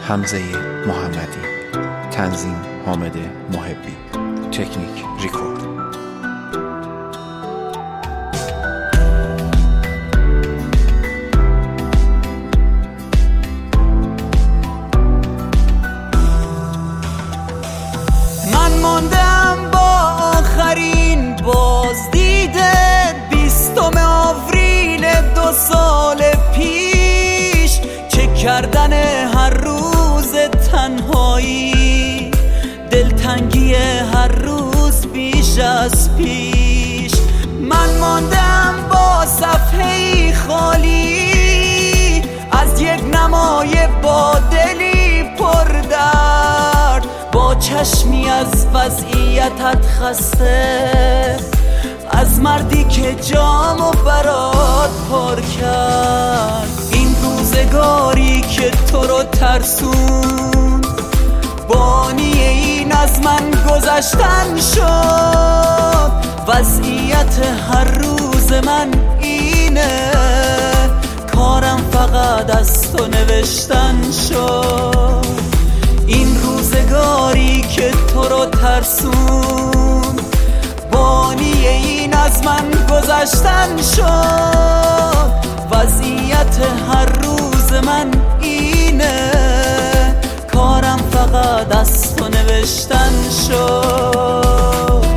حمزه محمدی، تنظیم حامد محبی، تکنیک ریکورد. من ماندم با آخرین بازدید 20 آوریل 2 سال پیش، چک کردن هر روز تنهایی، دلتنگی هر روز بیش از پیش. من ماندم با صفحه‌ای خالی از یک نمای با دلی پردرد، با چشمی از وضعیتت خسته، از مردی که جامو برات پر کرد. این روزگاری که تو رو ترسون، بانی این از من گذشتن شد. وضعیت هر روز من اینه، کارم فقط از تو نوشتن شد. این روزگاری که تو رو ترسون، بانی این از من گذشتن شد. وضعیت هر روز من اینه، کارم فقط از تو نوشتن شد.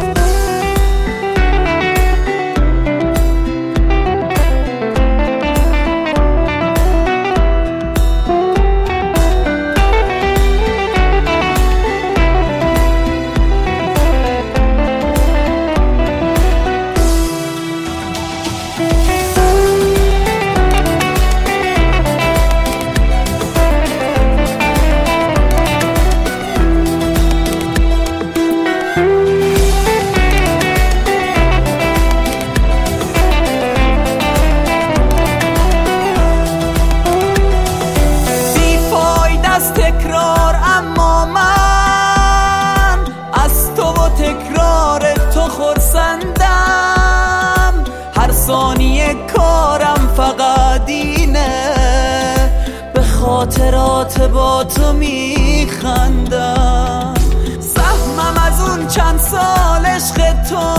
تکرار، اما من از تو و تکرار تو خرسندم. هر ثانیه کارم فقط اینه، به خاطرات با تو میخندم. سهمم از اون چند سال عشق تو،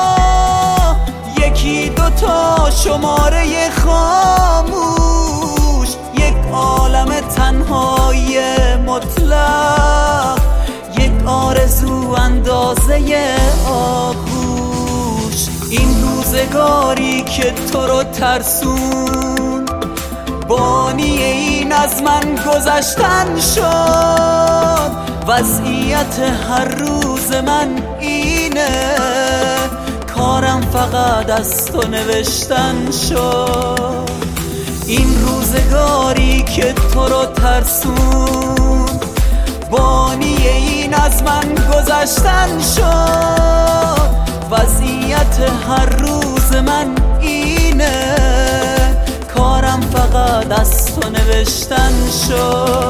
1 2 شماره خاموش، یک عالم تنهایی مطلق، یک آرزو اندازه آغوش. این روزگاری که تو رو ترسون، بانی این از من گذشتن شد. وضعیت هر روز من اینه، کارم فقط از تو نوشتن شد. این روزگاری که تو رو ترسون، بانی این از من گذشتن شد. وضعیت هر روز من اینه، کارم فقط از تو نوشتن شد.